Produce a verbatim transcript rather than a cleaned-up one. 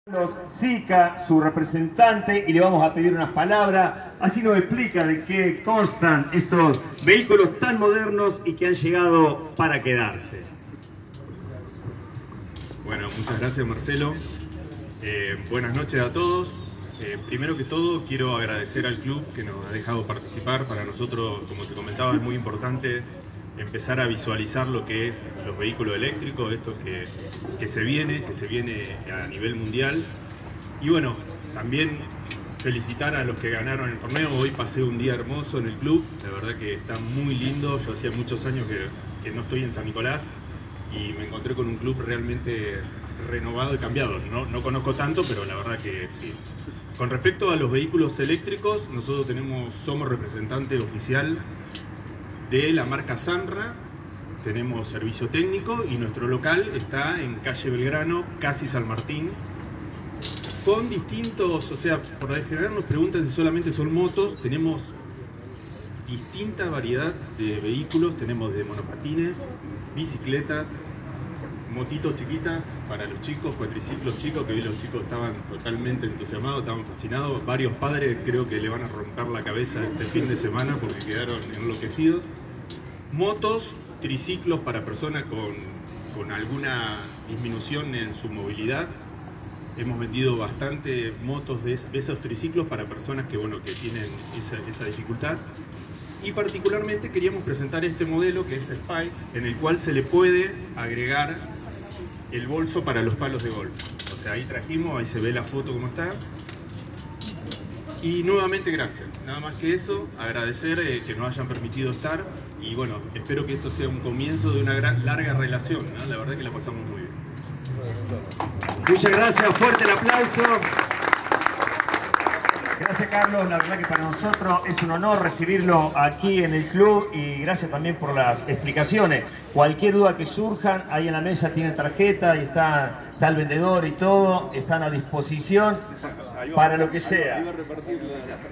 Sica, su representante, y le vamos a pedir unas palabras, así nos explica de qué constan estos vehículos tan modernos y que han llegado para quedarse. Bueno, muchas gracias Marcelo, eh, buenas noches a todos. Eh, primero que todo quiero agradecer al club que nos ha dejado participar. Para nosotros, como te comentaba, es muy importante empezar a visualizar lo que es los vehículos eléctricos, esto que, que se viene, que se viene a nivel mundial. Y bueno, también felicitar a los que ganaron el torneo. Hoy pasé un día hermoso en el club, la verdad que está muy lindo. Yo hacía muchos años que, que no estoy en San Nicolás y me encontré con un club realmente renovado y cambiado. No, no conozco tanto, pero la verdad que sí. Con respecto a los vehículos eléctricos, nosotros tenemos, somos representante oficial de la marca Sanra, tenemos servicio técnico y nuestro local está en calle Belgrano, casi San Martín, con distintos, o sea, por lo general nos preguntan si solamente son motos. Tenemos distinta variedad de vehículos, tenemos de monopatines, bicicletas, motitos chiquitas para los chicos, cuatriciclos chicos, que hoy los chicos estaban totalmente entusiasmados, estaban fascinados. Varios padres creo que le van a romper la cabeza este fin de semana porque quedaron enloquecidos. Motos, triciclos para personas con, con alguna disminución en su movilidad. Hemos vendido bastante motos de esos triciclos para personas que, bueno, que tienen esa, esa dificultad. Y particularmente queríamos presentar este modelo que es Spy, en el cual se le puede agregar el bolso para los palos de golf. O sea, ahí trajimos, ahí se ve la foto como está. Y nuevamente gracias, nada más que eso, agradecer eh, que nos hayan permitido estar. Y bueno, espero que esto sea un comienzo de una gran, larga relación, ¿no? La verdad que la pasamos muy bien. Muchas gracias, fuerte el aplauso. Gracias, Carlos, la verdad que para nosotros es un honor recibirlo aquí en el club y gracias también por las explicaciones. Cualquier duda que surjan, ahí en la mesa tienen tarjeta y está, está el vendedor y todo, están a disposición para lo que sea.